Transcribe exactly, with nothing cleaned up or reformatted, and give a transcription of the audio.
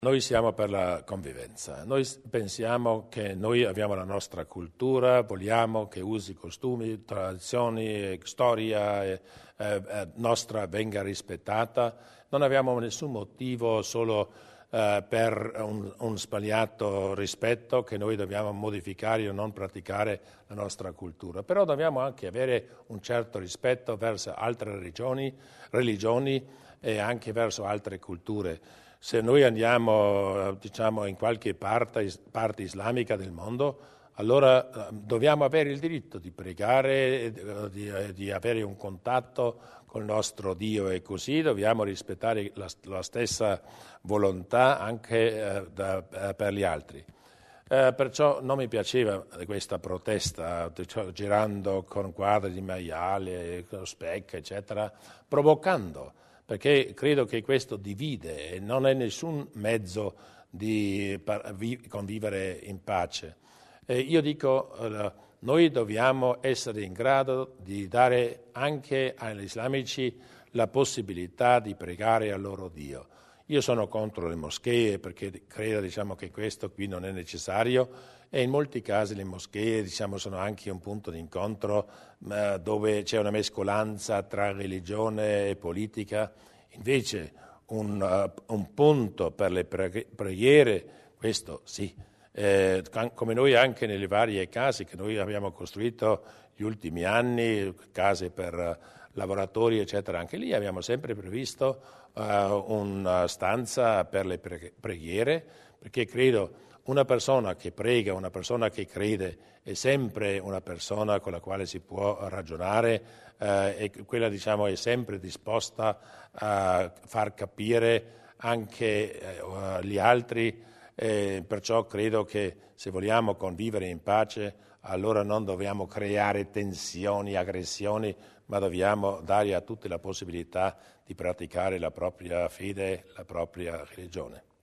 Noi siamo per la convivenza, noi pensiamo che noi abbiamo la nostra cultura, vogliamo che usi, costumi, tradizioni, storia eh, eh, nostra venga rispettata, non abbiamo nessun motivo solo eh, per un, un sbagliato rispetto che noi dobbiamo modificare o non praticare la nostra cultura, però dobbiamo anche avere un certo rispetto verso altre religioni, religioni e anche verso altre culture. Se noi andiamo diciamo, in qualche parte, parte islamica del mondo, allora dobbiamo avere il diritto di pregare, di, di avere un contatto col nostro Dio e così dobbiamo rispettare la, la stessa volontà anche eh, da, eh, per gli altri. Eh, perciò non mi piaceva questa protesta, cioè, girando con quadri di maiale, specchi, eccetera, provocando. Perché credo che questo divide e non è nessun mezzo di convivere in pace. E io dico, eh, noi dobbiamo essere in grado di dare anche agli islamici la possibilità di pregare al loro Dio. Io sono contro le moschee perché credo diciamo, che questo qui non è necessario e in molti casi le moschee diciamo, sono anche un punto di incontro eh, dove c'è una mescolanza tra religione e politica. Invece un, uh, un punto per le pre- preghiere, questo sì, eh, come noi anche nelle varie case che noi abbiamo costruito gli ultimi anni, case per uh, lavoratori eccetera, anche lì abbiamo sempre previsto uh, una stanza per le pre- preghiere, perché credo una persona che prega, una persona che crede è sempre una persona con la quale si può ragionare eh, e quella diciamo è sempre disposta a far capire anche eh, gli altri, eh, perciò credo che se vogliamo convivere in pace allora non dobbiamo creare tensioni, aggressioni, ma dobbiamo dare a tutti la possibilità di praticare la propria fede, la propria religione.